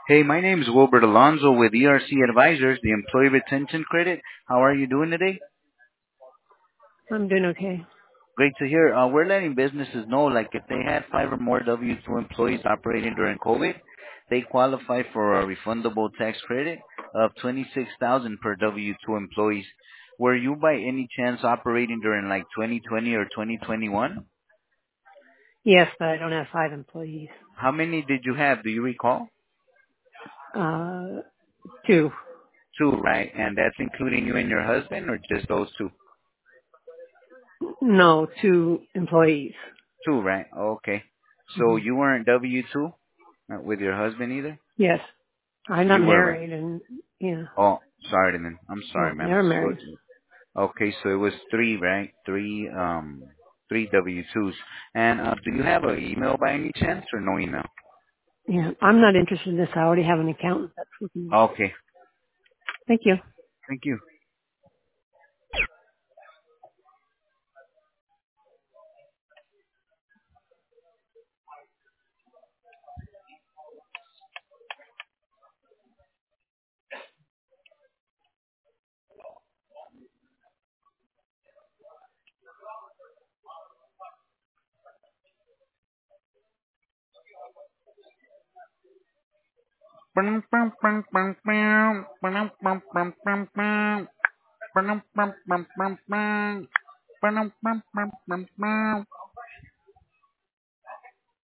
Hey, my name is Wilbert Alonzo with ERC Advisors, the Employee Retention Credit. How are you doing today? I'm doing okay. Great to hear. We're letting businesses know, like if they had five or more W-2 employees operating during COVID, they qualify for a refundable tax credit of 26,000 per W-2 employees. Were you by any chance operating during like 2020 or 2021? Yes, but I don't have 5 employees. How many did you have? Do you recall? Uh, two. Two, right? And that's including you and your husband, or just those two? No, 2 employees. Two, right? Okay. So hmm you weren't W-2 with your husband either? Yes. I'm not You were, right? married and, yeah. Oh, sorry, then. I'm sorry, No, ma'am. never So, married. okay, so it was three, right? Three W-2s. And do you have an email by any chance or no email? Yeah. I'm not interested in this. I already have an accountant that's looking at it. Okay. Thank you. Thank you.